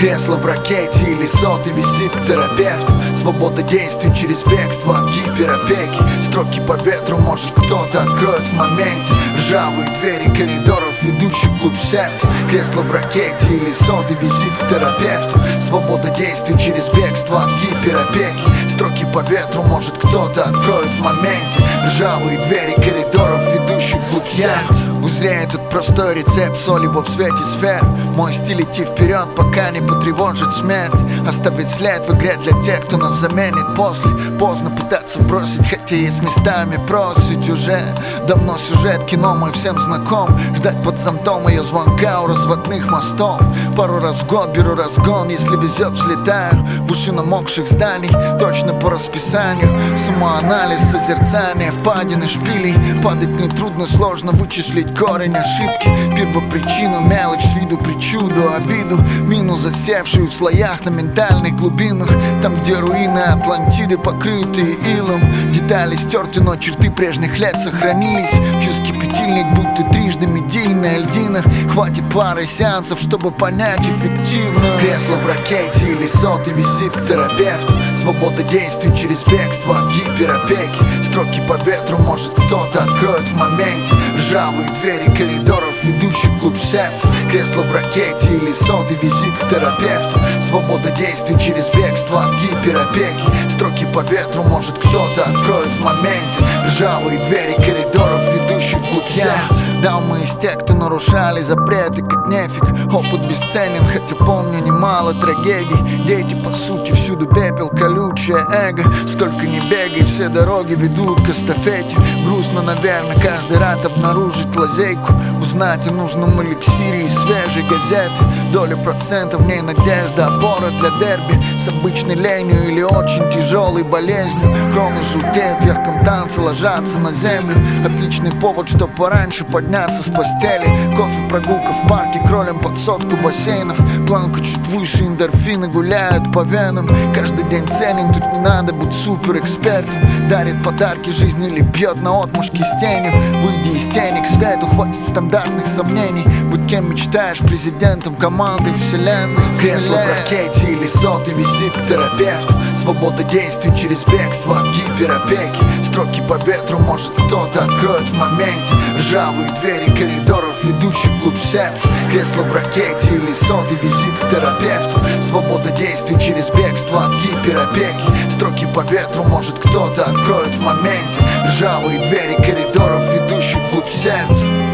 Кресло в ракете или сотый визит к терапевту. Свобода действий через бегство от гиперопеки. Строки по ветру, может кто-то откроет в моменте. Ржавые двери коридоров, ведущих вглубь сердца. Кресло в ракете или сотый визит к терапевту. Свобода действий через бегство от гиперопеки. Строки по ветру, может кто-то откроет в моменте. Ржавые двери коридоров, ведущих вглубь сердца. Узрей этот простой рецепт соли во в свете сфер. Мой стиль идти вперед, пока не потревожит смерть. Оставить след в игре для тех, кто нас заменит после. Поздно пытаться бросить, хотя есть местами бросить уже. Давно сюжет кино мой всем знаком. Ждать под зонтом ее звонка у разводных мостов. Пару раз в год беру разгон, если везет, взлетаю в уши намокших зданий, точно по расписанию. Самоанализ, созерцание, впадины, шпилей. Падать нетрудно, сложно вычислить корень ошибки. Первопричину, мелочь, с виду причуду, обиду. Мину, засевшую в слоях на ментальных глубинах. Там, где руины Атлантиды, покрытые илом. Детали стерты, но черты прежних лет сохранились. Фьюз кипятильник, будто трижды медийная льдина. Хватит пары сеансов, чтобы понять эффективно. Кресло в ракете или сотый визит к терапевту. Свобода действий через бегство от гиперопеки. Строки по ветру, может кто-то откроет в моменте. Ржавые двери коридоров, ведущих вглубь сердца. Кресло в ракете или сотый визит к терапевту. Свобода действий через бегство от гиперопеки. Строки по ветру, может кто-то откроет в моменте. Ржавые двери коридоров, ведущих вглубь сердца. Да, мы из тех, кто нарушали запреты, как нефиг. Опыт бесценен, хотя помню немало трагедий. Дети, по сути, всюду пепел, колючее эго. Сколько ни бегай, все дороги ведут к эстафете. Грустно, наверное, каждый раз обнаружить лазейку. Узнать о нужном эликсире из свежей газеты. Доля процентов, в ней надежда, опора для дерби. С обычной ленью или очень тяжелой болезнью. Кроны желтеют в ярком танце, ложатся на землю. Отличный повод, чтоб пораньше подняться с постели. Кофе, прогулка в парке, кролем под сотку бассейнов. Планка чуть выше, эндорфины гуляют по венам. Каждый день ценен, тут не надо быть суперэкспертом. Дарит подарки жизни или бьет на отмушки с тенью. Выйди из тени к свету, хватит стандартных сомнений. Будь кем мечтаешь, президентом команды вселенной. Кресло в ракете или сотый визит к терапевту. Свобода действий через бегство от гиперопеки. Строки по ветру, может кто-то откроет в моменте. Ржавые двери коридоров, ведущих вглубь сердца. Кресло в ракете или сотый визит к терапевту. Свобода действий через бегство от гиперопеки. Строки по ветру, может кто-то откроет в моменте. Ржавые двери коридоров, ведущих вглубь сердца.